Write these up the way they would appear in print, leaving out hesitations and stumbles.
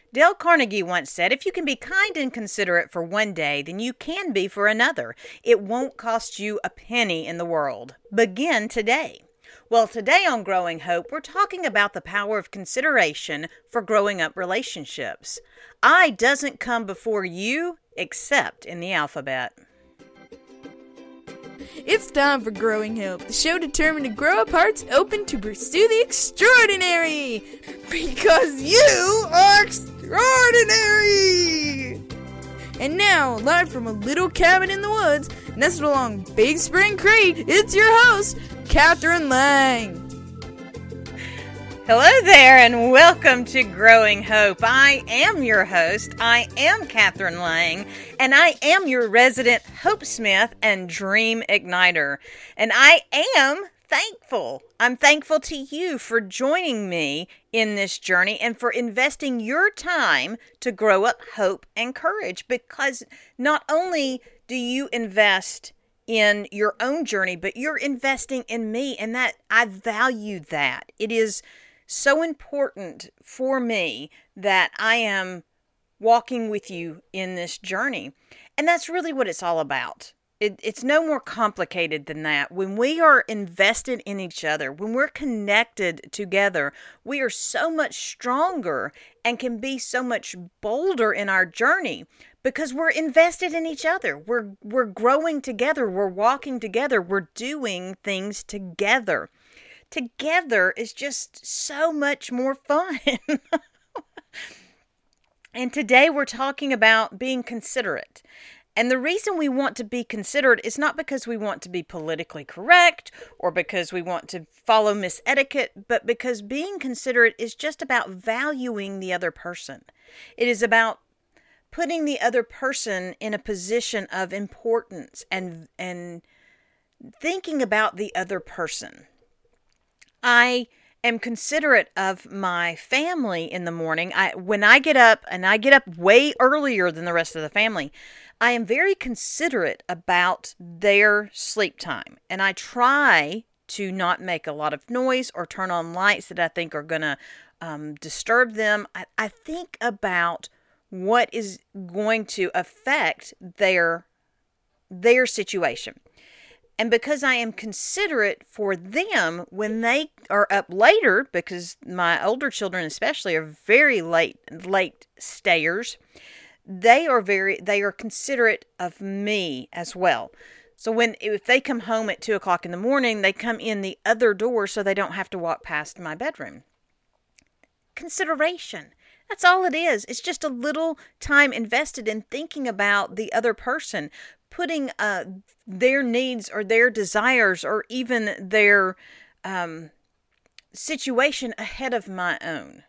Dale Carnegie once said, if you can be kind and considerate for one day, then you can be for another. It won't cost you a penny in the world. Begin today. Well, today on Growing Hope, we're talking about the power of consideration for growing up relationships. I doesn't come before you except in the alphabet. It's time for Growing Hope, the show determined to grow up hearts open to pursue the extraordinary. Because you are extraordinary! And now, live from a little cabin in the woods, nestled along Big Spring Creek, it's your host, Catherine Lang. Hello there, and welcome to Growing Hope. I am your host. I am Catherine Lang, and I am your resident Hope Smith and Dream Igniter. And I am thankful. I'm thankful to you for joining me in this journey and for investing your time to grow up hope and courage, because not only do you invest in your own journey, but you're investing in me, and that I value that. It is so important for me that I am walking with you in this journey. And that's really what it's all about. It's no more complicated than that. When we are invested in each other, when we're connected together, we are so much stronger and can be so much bolder in our journey because we're invested in each other. We're growing together. We're walking together. We're doing things together. Together is just so much more fun. And today we're talking about being considerate. And the reason we want to be considerate is not because we want to be politically correct or because we want to follow Miss Etiquette, but because being considerate is just about valuing the other person. It is about putting the other person in a position of importance and thinking about the other person. I am considerate of my family in the morning. When I get up, and I get up way earlier than the rest of the family, I am very considerate about their sleep time. And I try to not make a lot of noise or turn on lights that I think are going to disturb them. I think about what is going to affect their situation. And because I am considerate for them when they are up later, because my older children especially are very late stayers, they are considerate of me as well. So if they come home at 2:00 in the morning, they come in the other door so they don't have to walk past my bedroom. Consideration. That's all it is. It's just a little time invested in thinking about the other person, putting their needs or their desires or even their situation ahead of my own.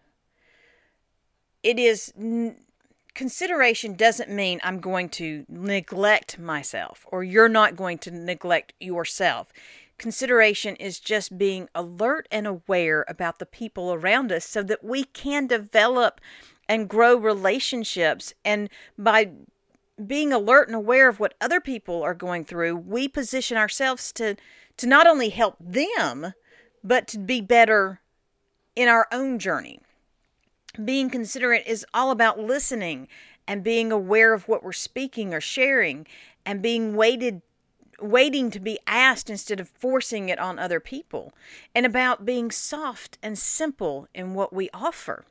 Consideration doesn't mean I'm going to neglect myself or you're not going to neglect yourself. Consideration is just being alert and aware about the people around us so that we can develop and grow relationships. And by being alert and aware of what other people are going through, we position ourselves to not only help them, but to be better in our own journey. Being considerate is all about listening and being aware of what we're speaking or sharing and being waiting to be asked instead of forcing it on other people, and about being soft and simple in what we offer.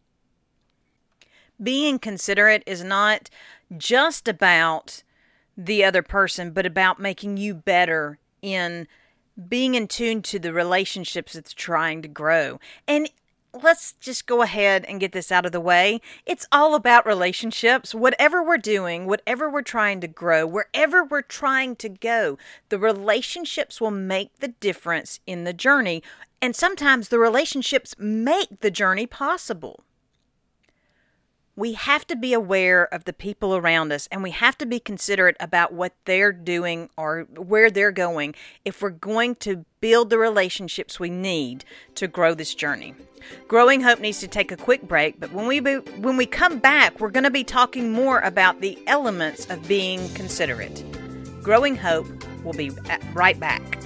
Being considerate is not just about the other person, but about making you better in being in tune to the relationships it's trying to grow. And let's just go ahead and get this out of the way. It's all about relationships. Whatever we're doing, whatever we're trying to grow, wherever we're trying to go, the relationships will make the difference in the journey. And sometimes the relationships make the journey possible. We have to be aware of the people around us, and we have to be considerate about what they're doing or where they're going if we're going to build the relationships we need to grow this journey. Growing Hope needs to take a quick break, but when we come back, we're going to be talking more about the elements of being considerate. Growing Hope will be right back.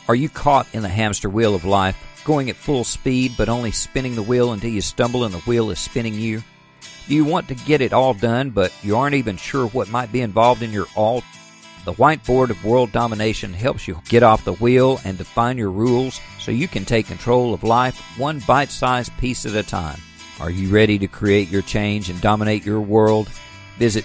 Are you caught in the hamster wheel of life, going at full speed but only spinning the wheel until you stumble and the wheel is spinning you? Do you want to get it all done, but you aren't even sure what might be involved in your all? The Whiteboard of World Domination helps you get off the wheel and define your rules so you can take control of life one bite-sized piece at a time. Are you ready to create your change and dominate your world? Visit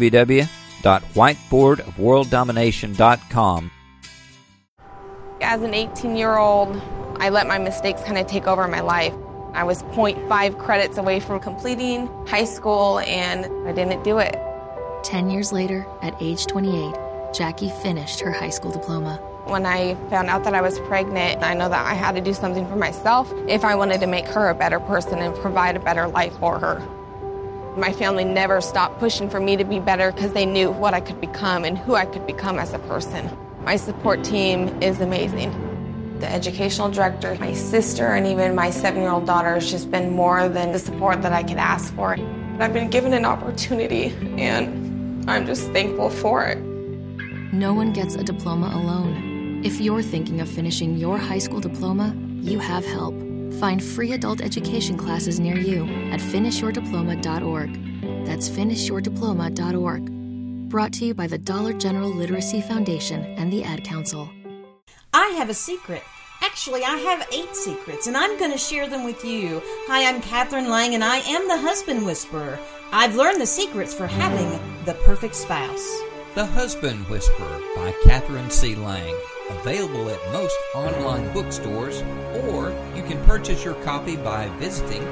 www.whiteboardofworlddomination.com. As an 18-year-old, I let my mistakes kind of take over my life. I was 0.5 credits away from completing high school, and I didn't do it. 10 years later, at age 28, Jackie finished her high school diploma. When I found out that I was pregnant, I know that I had to do something for myself if I wanted to make her a better person and provide a better life for her. My family never stopped pushing for me to be better because they knew what I could become and who I could become as a person. My support team is amazing. The educational director, my sister, and even my 7-year-old daughter has just been more than the support that I could ask for. I've been given an opportunity, and I'm just thankful for it. No one gets a diploma alone. If you're thinking of finishing your high school diploma, you have help. Find free adult education classes near you at finishyourdiploma.org. That's finishyourdiploma.org. Brought to you by the Dollar General Literacy Foundation and the Ad Council. I have a secret. Actually, I have 8 secrets, and I'm going to share them with you. Hi, I'm Catherine Lang, and I am the Husband Whisperer. I've learned the secrets for having the perfect spouse. The Husband Whisperer by Catherine C. Lang. Available at most online bookstores, or you can purchase your copy by visiting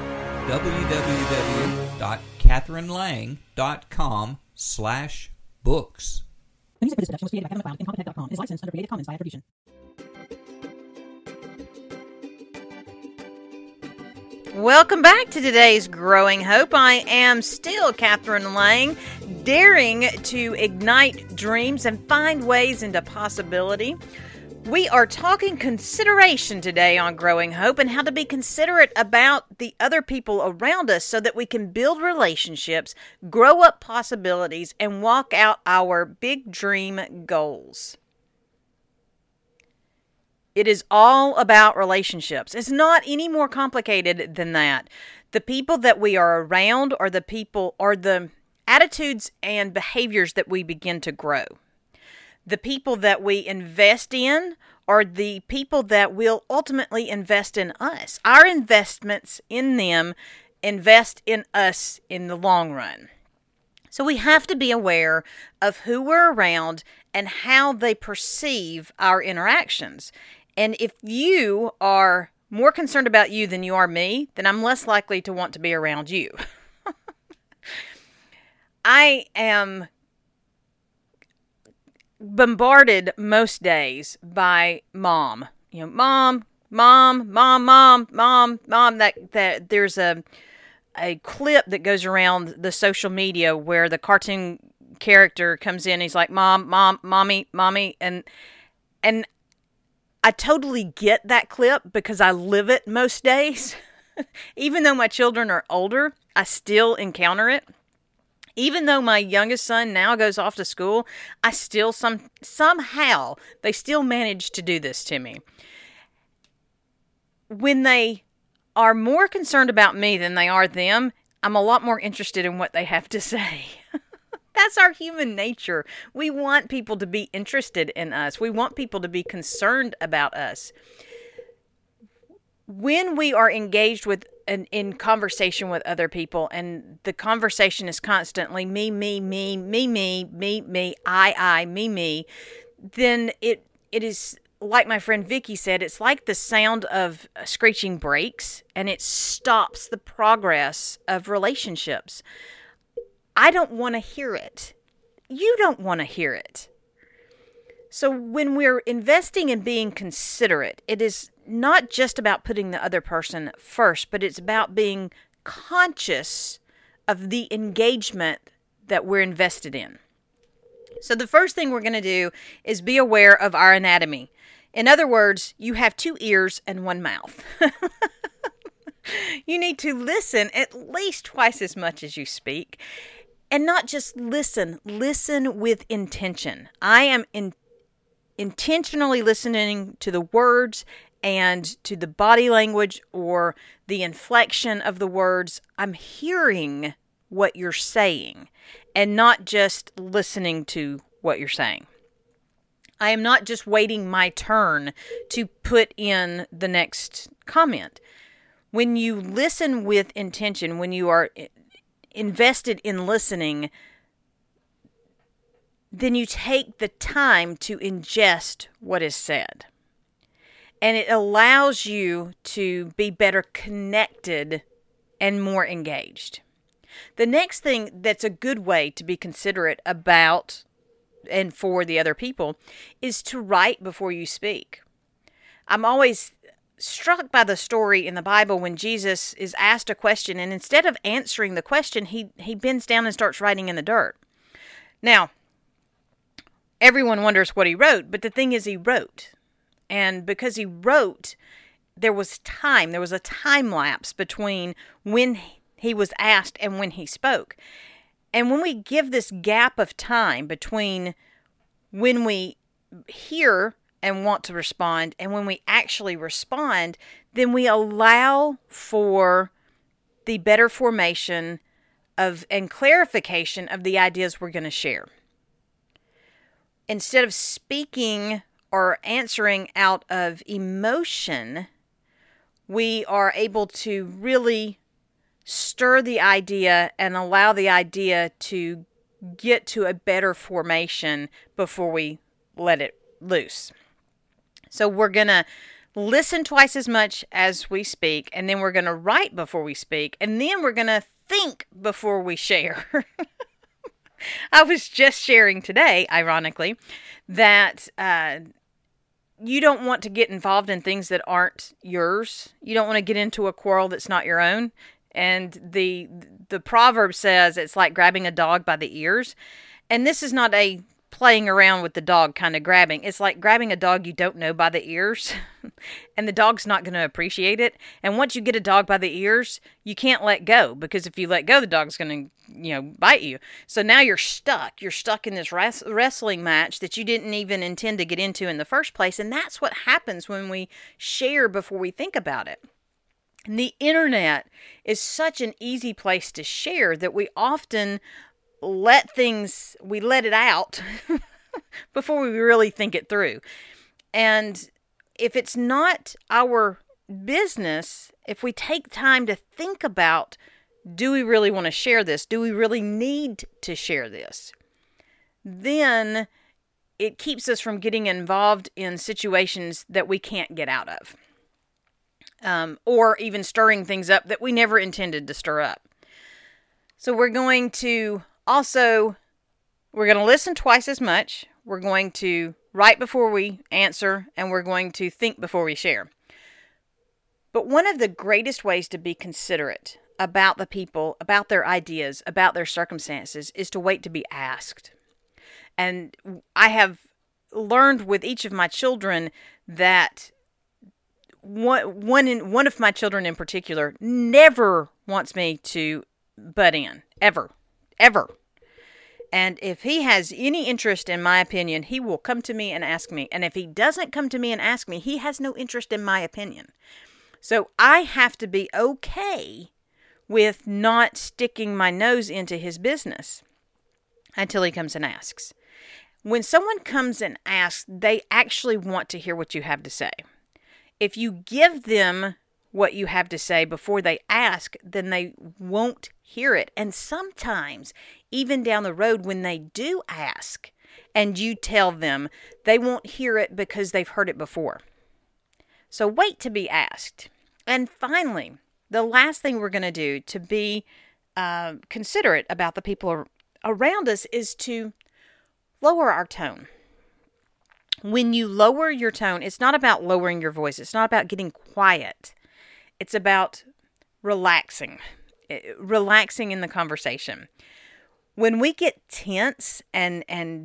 www.catherinelang.com/books. The music for this production was created by Kevin MacLeod and Compotech.com. Is licensed under Creative Commons by attribution. Welcome back to today's Growing Hope. I am still Catherine Lang, daring to ignite dreams and find ways into possibility. We are talking consideration today on Growing Hope and how to be considerate about the other people around us so that we can build relationships, grow up possibilities, and walk out our big dream goals. It is all about relationships. It's not any more complicated than that. The people that we are around are the attitudes and behaviors that we begin to grow. The people that we invest in are the people that will ultimately invest in us. Our investments in them invest in us in the long run. So we have to be aware of who we're around and how they perceive our interactions. And if you are more concerned about you than you are me, then I'm less likely to want to be around you. I am bombarded most days by mom. You know, mom. That there's a clip that goes around the social media where the cartoon character comes in. He's like, mommy, and I totally get that clip because I live it most days. Even though my children are older, I still encounter it. Even though my youngest son now goes off to school, I still somehow they still manage to do this to me. When they are more concerned about me than they are them, I'm a lot more interested in what they have to say. That's our human nature. We want people to be interested in us. We want people to be concerned about us. When we are engaged with in conversation with other people, and the conversation is constantly me, I, me, then it is like my friend Vicky said, it's like the sound of screeching brakes, and it stops the progress of relationships. I don't want to hear it. You don't want to hear it. So when we're investing in being considerate, it is not just about putting the other person first, but it's about being conscious of the engagement that we're invested in. So the first thing we're going to do is be aware of our anatomy. In other words, you have 2 ears and 1 mouth. You need to listen at least twice as much as you speak. And not just listen with intention. I am intentionally listening to the words and to the body language or the inflection of the words, I'm hearing what you're saying and not just listening to what you're saying. I am not just waiting my turn to put in the next comment. When you listen with intention, when you are invested in listening, then you take the time to ingest what is said. And it allows you to be better connected and more engaged. The next thing that's a good way to be considerate about and for the other people is to write before you speak. I'm always struck by the story in the Bible when Jesus is asked a question, and instead of answering the question, he bends down and starts writing in the dirt. Now, everyone wonders what he wrote, but the thing is he wrote. And because he wrote, there was a time lapse between when he was asked and when he spoke. And when we give this gap of time between when we hear and want to respond and when we actually respond, then we allow for the better formation of and clarification of the ideas we're going to share. Instead of speaking or answering out of emotion, we are able to really stir the idea and allow the idea to get to a better formation before we let it loose. So we're going to listen twice as much as we speak, and then we're going to write before we speak, and then we're going to think before we share. I was just sharing today, ironically, that you don't want to get involved in things that aren't yours. You don't want to get into a quarrel that's not your own. And the proverb says it's like grabbing a dog by the ears. And this is not a playing around with the dog kind of grabbing. It's like grabbing a dog you don't know by the ears. And the dog's not going to appreciate it. And once you get a dog by the ears, you can't let go. Because if you let go, the dog's going to, bite you. So now you're stuck. You're stuck in this wrestling match that you didn't even intend to get into in the first place. And that's what happens when we share before we think about it. And the internet is such an easy place to share that we often let it out before we really think it through. And if it's not our business, if we take time to think about, do we really want to share this? Do we really need to share this? Then it keeps us from getting involved in situations that we can't get out of. Or even stirring things up that we never intended to stir up. So we're going to listen twice as much. We're going to write before we answer, and we're going to think before we share. But one of the greatest ways to be considerate about the people, about their ideas, about their circumstances, is to wait to be asked. And I have learned with each of my children that one of my children in particular never wants me to butt in, ever. And if he has any interest in my opinion, he will come to me and ask me. And if he doesn't come to me and ask me, he has no interest in my opinion. So I have to be okay with not sticking my nose into his business until he comes and asks. When someone comes and asks, they actually want to hear what you have to say. If you give them what you have to say before they ask, then they won't hear it. And sometimes, even down the road, when they do ask and you tell them, they won't hear it because they've heard it before. So wait to be asked. And finally, the last thing we're going to do to be considerate about the people around us is to lower our tone. When you lower your tone, it's not about lowering your voice. It's not about getting quiet. It's about relaxing in the conversation. When we get tense and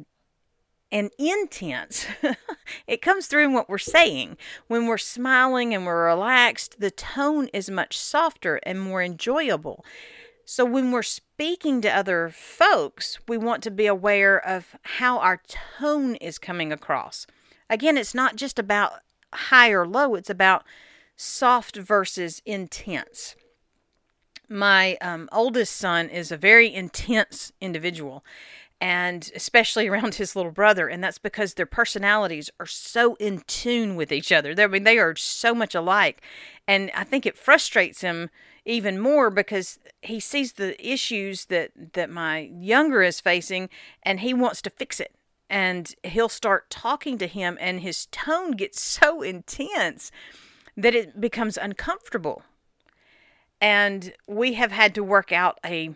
intense, it comes through in what we're saying. When we're smiling and we're relaxed, the tone is much softer and more enjoyable. So when we're speaking to other folks, we want to be aware of how our tone is coming across. Again, it's not just about high or low. It's about soft versus intense. My oldest son is a very intense individual, and especially around his little brother, and that's because their personalities are so in tune with each other. They are so much alike, and I think it frustrates him even more because he sees the issues that my younger is facing, and he wants to fix it. And he'll start talking to him, and his tone gets so intense that it becomes uncomfortable. And we have had to work out a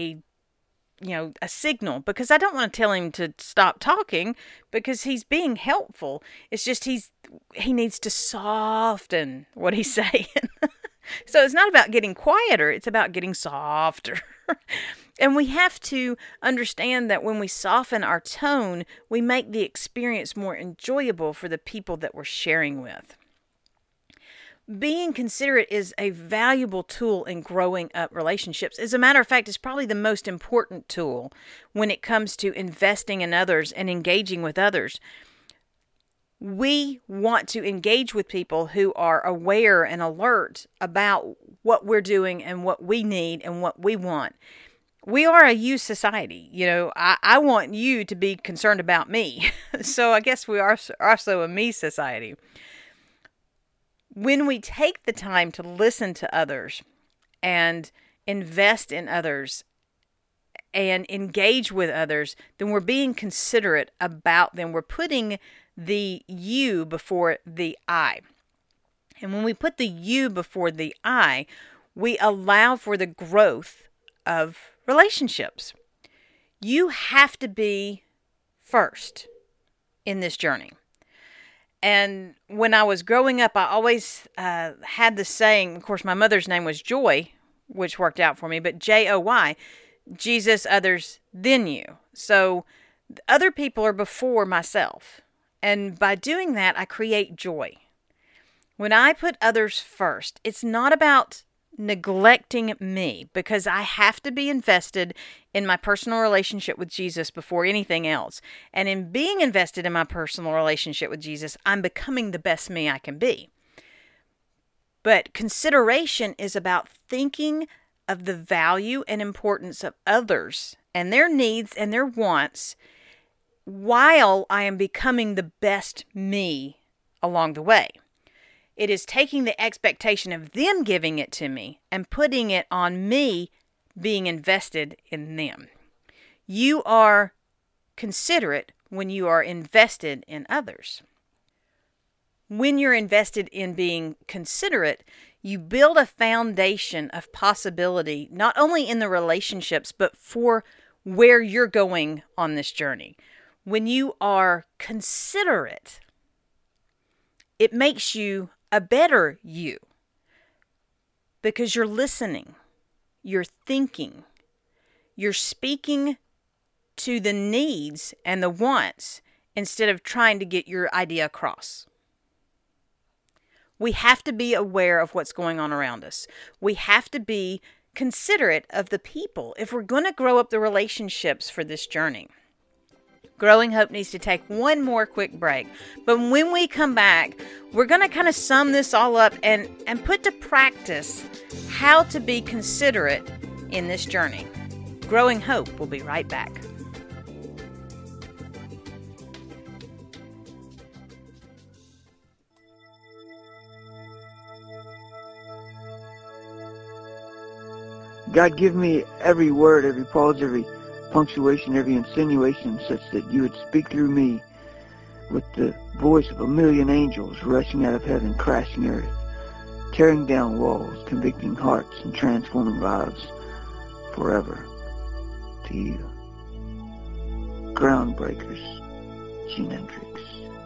signal, because I don't want to tell him to stop talking because he's being helpful. It's just he needs to soften what he's saying. So it's not about getting quieter, it's about getting softer. And we have to understand that when we soften our tone, we make the experience more enjoyable for the people that we're sharing with. Being considerate is a valuable tool in growing up relationships. As a matter of fact, it's probably the most important tool when it comes to investing in others and engaging with others. We want to engage with people who are aware and alert about what we're doing and what we need and what we want. We are a you society. I want you to be concerned about me. So I guess we are also a me society. When we take the time to listen to others and invest in others and engage with others, then we're being considerate about them. We're putting the you before the I. And when we put the you before the I, we allow for the growth of relationships. You have to be first in this journey. And when I was growing up, I always had the saying, of course, my mother's name was Joy, which worked out for me, but Joy, Jesus, others, then you. So other people are before myself. And by doing that, I create joy. When I put others first, it's not about neglecting me, because I have to be invested in my personal relationship with Jesus before anything else. And in being invested in my personal relationship with Jesus, I'm becoming the best me I can be. But consideration is about thinking of the value and importance of others and their needs and their wants while I am becoming the best me along the way. It is taking the expectation of them giving it to me and putting it on me being invested in them. You are considerate when you are invested in others. When you're invested in being considerate, you build a foundation of possibility, not only in the relationships, but for where you're going on this journey. When you are considerate, it makes you a better you, because you're listening, you're thinking, you're speaking to the needs and the wants instead of trying to get your idea across. We have to be aware of what's going on around us. We have to be considerate of the people if we're going to grow up the relationships for this journey. Growing Hope needs to take one more quick break. But when we come back, we're going to kind of sum this all up and put to practice how to be considerate in this journey. Growing Hope will be right back. God, give me every word, every pause, every punctuation, every insinuation, such that you would speak through me with the voice of 1,000,000 angels rushing out of heaven, crashing earth, tearing down walls, convicting hearts, and transforming lives forever to you. Groundbreakers, Gene Hendricks.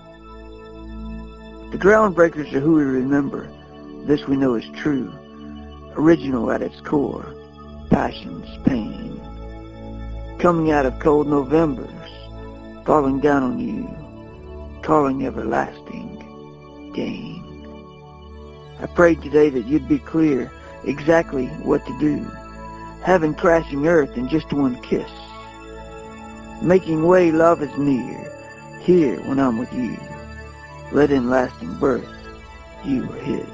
The groundbreakers are who we remember. This we know is true, original at its core, passions, pain, coming out of cold Novembers, falling down on you, calling everlasting gain. I prayed today that you'd be clear exactly what to do, having crashing earth in just one kiss, making way, love is near, here when I'm with you, let in lasting birth, you are his.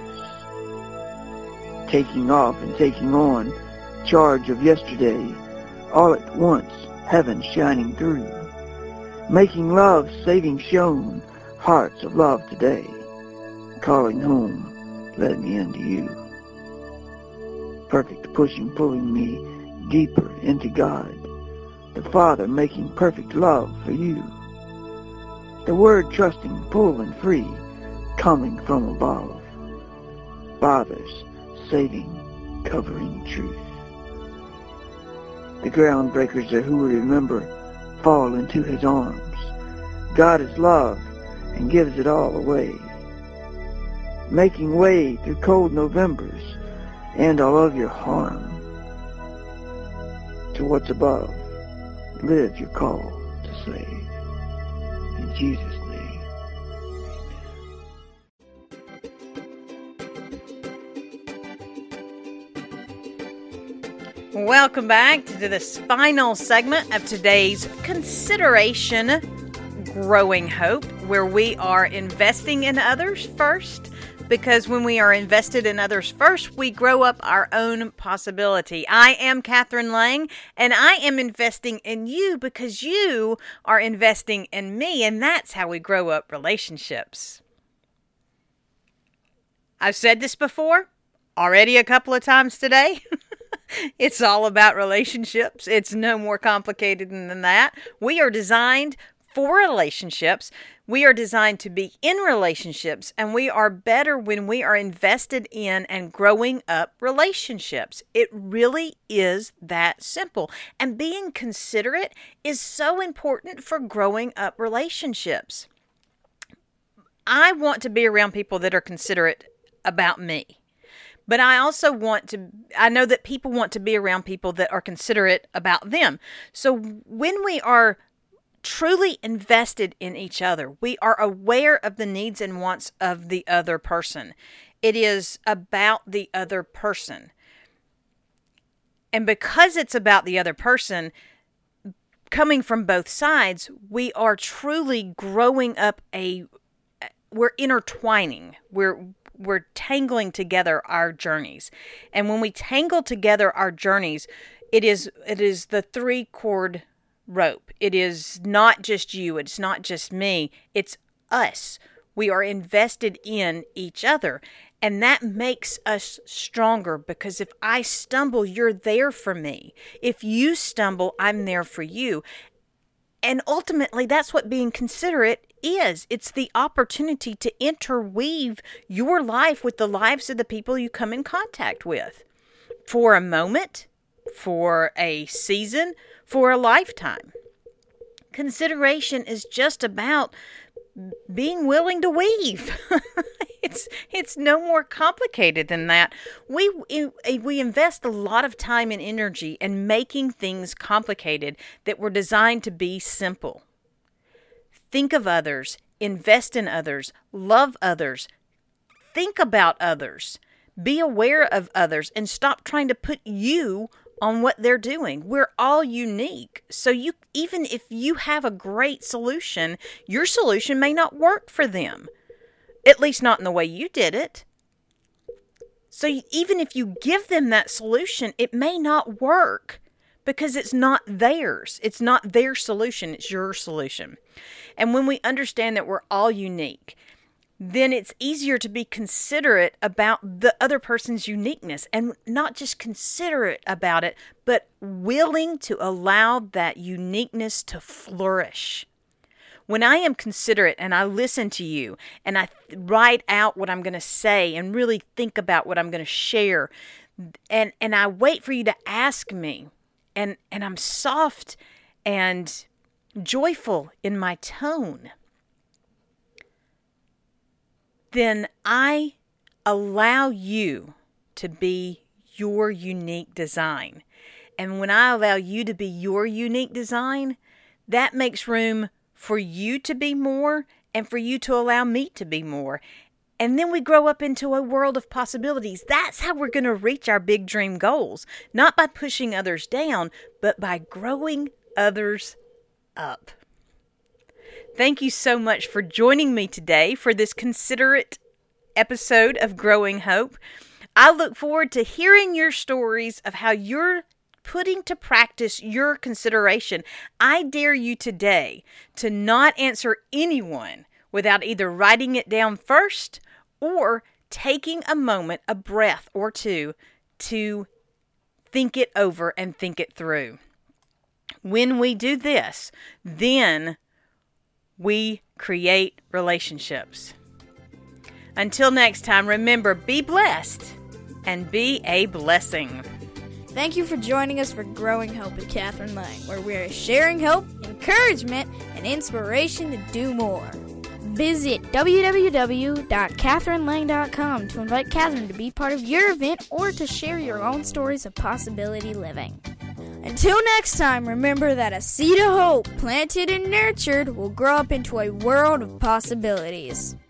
Taking off and taking on charge of yesterday, all at once, heaven shining through. Making love saving shown, hearts of love today. Calling home, let me into you. Perfect pushing, pulling me deeper into God. The Father making perfect love for you. The Word trusting, full and free, coming from above. Fathers saving, covering truth. The groundbreakers are who we remember fall into his arms. God is love and gives it all away. Making way through cold Novembers and all of your harm. To what's above, live your call to save. In Jesus' name, amen. Welcome back to this final segment of today's Consideration Growing Hope, where we are investing in others first, because when we are invested in others first, we grow up our own possibility. I am Catherine Lang, and I am investing in you because you are investing in me, and that's how we grow up relationships. I've said this before, already a couple of times today. It's all about relationships. It's no more complicated than that. We are designed for relationships. We are designed to be in relationships, and we are better when we are invested in and growing up relationships. It really is that simple. And being considerate is so important for growing up relationships. I want to be around people that are considerate about me. But I also I know that people want to be around people that are considerate about them. So when we are truly invested in each other, we are aware of the needs and wants of the other person. It is about the other person. And because it's about the other person, coming from both sides, we are truly growing up we're intertwining. We're tangling together our journeys. And when we tangle together our journeys, it is the 3-cord rope. It is not just you. It's not just me. It's us. We are invested in each other. And that makes us stronger, because if I stumble, you're there for me. If you stumble, I'm there for you. And ultimately, that's what being considerate is. It's the opportunity to interweave your life with the lives of the people you come in contact with. For a moment, for a season, for a lifetime. Consideration is just about being willing to weave. It's no more complicated than that. We invest a lot of time and energy in making things complicated that were designed to be simple. Think of others, invest in others, love others, think about others, be aware of others, and stop trying to put you on what they're doing. We're all unique. So even if you have a great solution, your solution may not work for them. At least not in the way you did it. So even if you give them that solution, it may not work because it's not theirs. It's not their solution. It's your solution. And when we understand that we're all unique, then it's easier to be considerate about the other person's uniqueness, and not just considerate about it, but willing to allow that uniqueness to flourish. When I am considerate and I listen to you and I write out what I'm going to say and really think about what I'm going to share, and I wait for you to ask me, and I'm soft and joyful in my tone, then I allow you to be your unique design. And when I allow you to be your unique design, that makes room for you to be more and for you to allow me to be more. And then we grow up into a world of possibilities. That's how we're going to reach our big dream goals. Not by pushing others down, but by growing others up. Thank you so much for joining me today for this considerate episode of Growing Hope. I look forward to hearing your stories of how you're putting to practice your consideration. I dare you today to not answer anyone without either writing it down first or taking a moment, a breath or two, to think it over and think it through. When we do this, then we create relationships. Until next time, remember, be blessed and be a blessing. Thank you for joining us for Growing Hope with Catherine Lang, where we are sharing hope, encouragement, and inspiration to do more. Visit www.catherinelang.com to invite Catherine to be part of your event or to share your own stories of possibility living. Until next time, remember that a seed of hope planted and nurtured will grow up into a world of possibilities.